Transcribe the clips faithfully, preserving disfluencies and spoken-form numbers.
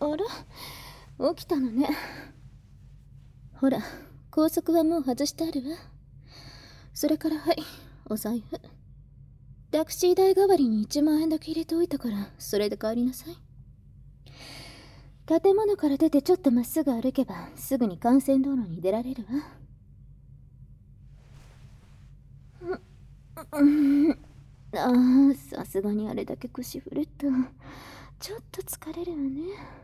あら、起きたのね。ほら、校則はもう外してあるわ。それからはい、お財布。タクシー代代わりにいちまんえんだけ入れておいたから、それで帰りなさい。建物から出てちょっとまっすぐ歩けば、すぐに幹線道路に出られるわ。う、うん、ああ、さすがにあれだけ腰振ると、ちょっと疲れるわね。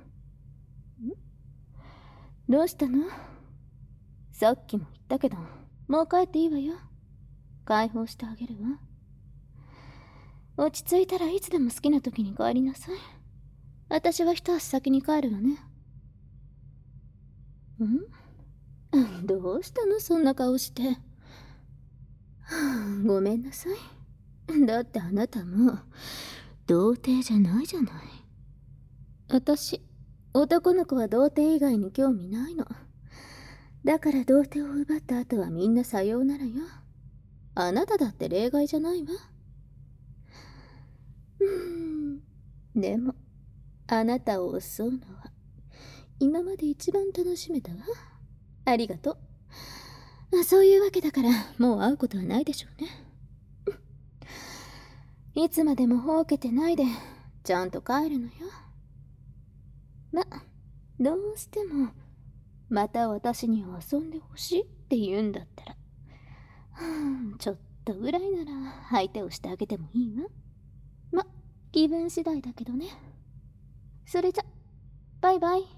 ん？どうしたの？さっきも言ったけど、もう帰っていいわよ。解放してあげるわ。落ち着いたらいつでも好きな時に帰りなさい。私は一足先に帰るわね。ん？どうしたのそんな顔して。はあ、ごめんなさい。だってあなたも童貞じゃないじゃない。私、男の子は童貞以外に興味ないの。だから童貞を奪った後はみんなさようならよ。あなただって例外じゃないわ。うーん。でも、あなたを襲うのは今まで一番楽しめたわ。ありがとう。そういうわけだからもう会うことはないでしょうね。いつまでもほうけてないでちゃんと帰るのよ。ま、どうしてもまた私に遊んでほしいって言うんだったら、はあ、ちょっとぐらいなら相手をしてあげてもいいわ。ま、気分次第だけどね。それじゃ、バイバイ。